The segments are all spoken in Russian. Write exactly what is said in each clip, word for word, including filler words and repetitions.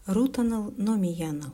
Рутаныл номияныл.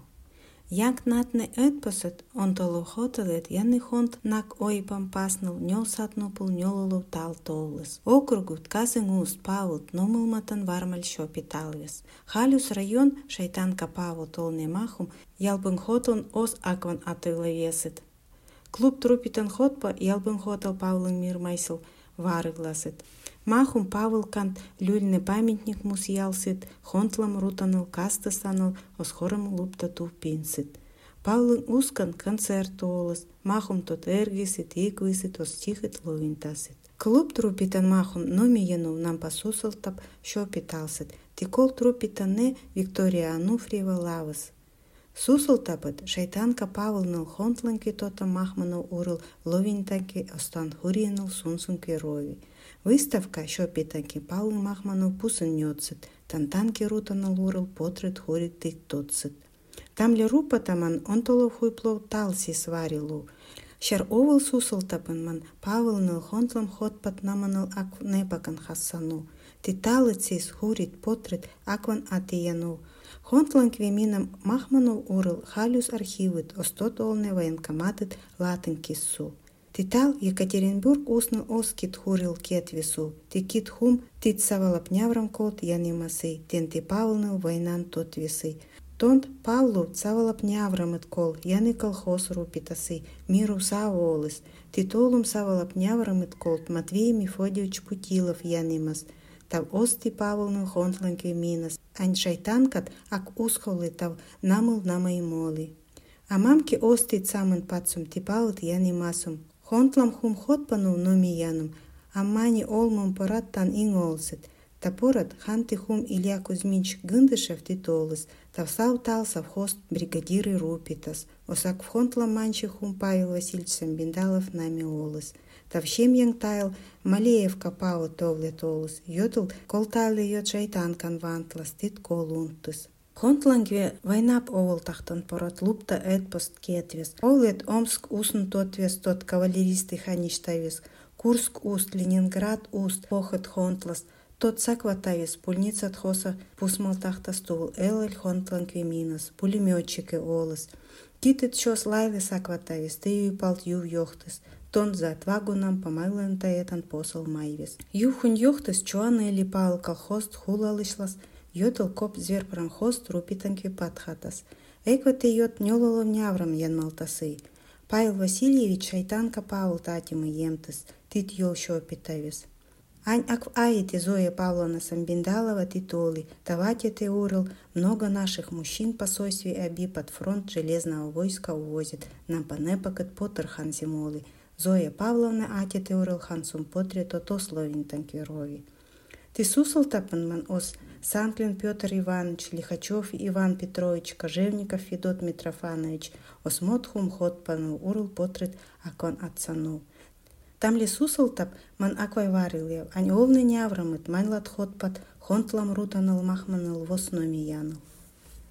Як натне этпосет онтолохотелет яны хонт нак ойпам пасныл нёл сатнопыл нёлолов тал тоулыс. Округут казын уст павылт номылматан вармаль шопи талвес. Халюс район шайтанка павыл толне махум ялбын хотон ос акван атылавесет. Клуб трупитан хотпа ялбын хотал павлын мир майсыл варыгласет. Махум Павыл кант люльный памятник мус ялсит, хонтлам рутаныл касты саныл, осхорым лупта тупинсит. Павлын ускан концерт олыс, махум тот эргисит, иквисит, ос тихит ловинтасит. Клуб трупитан махум номиену нам посусалтап шопиталсит, тикол трупитан не Виктория Ануфриева лавыс. Сусалтапыт шайтанка Павылныл хонтланки тота махманыл урыл ловинтанки остан хуриеныл сунсунки рови. Выставка шопитанки Павлы махманыл пусын нёцит, тантанки рутаныл урыл потрет хорит тик тотсит. Там ли рупа таман онтолов хуйплов талси сварилу. Шар овыл сусалтапын ман Павылныл хонтлам хотпат наманыл ак непакан хассану. Титалыцис хурит потрет акван атияну. Хонтлан квеминам махману урыл халюс архивыт, остот олне военкоматыт латын киссу. Титал Екатеринбург усныл оскит хурил кетвесу, тикит хум тит савалапняврам кот янимасы, тенти Павлныл войнан тот весы. Тонт Павлу савалапняврамыт кол, яны колхоз рупитасы, миру саволыс, титолум савалапняврамыт колт Матвей Мефодьевич Путилов янимас. Тав ости Павлныл хонтлан квеминас, ань шайтанкат ак усхолы тав намыл намай моли. А мамки ости цамын пацум типалыт янимасум. Хонтлам хум хотпану номиянум, а мани олмум пораттан инголсет. Тапорат ханты хум Илья Кузьмич Гындышев титолыс, тавсау тал совхоз бригадиры рупитас. Осак в хонтлам манчи хум Павел Васильевич Самбиндалов нами олыс. Тавщем янг тайл Малеев капао товле толыс, йотл колтайлы йот шайтан канвантлас тит колунтыс. Хонтлангве войнап овол тахтан порот лупта этпост кетвес. Олет Омск усн тотвес тот кавалеристы хаништавес. Курск уст, Ленинград уст, похот хонтлас. Тот сакватавес, пульница тхоса пусмал тахта стул, элэль хонтлангве минас, пулеметчики олыс. Китет чос лайлы сакватавес, ты ю палт ю йохтес. Тон за отвагу нам помайлен таэтан посол майвес. Юхун йохтес чуаны или пал колхост хулалышлас. Йотл коп звер прамхоз трупитанки патхатас. Эквате йот нёлолов няврам ян малтасы. Павел Васильевич шайтанка Павел татимы емтыс. Тит йол шопитавес. Ань ак аите Зоя Павловна Самбиндалова титоли. Давайте ты урыл. Много наших мужчин по сойстве оби под фронт железного войска увозит. Нам панепакет потер хан зимоли. Зоя Павловна ате ты урыл хансум потре то словин танкерови. Ты сусал тапанман ос Санклин Петр Иванович, Лихачев Иван Петрович, Кожевников Федот Митрофанович, осмотхум хотпану урл потрет акон отцану. Там ли сусал тап ман аквай варилев, ань овны няврамыт, мань лат хотпат, хонтлам рутаныл махманыл вос номияныл.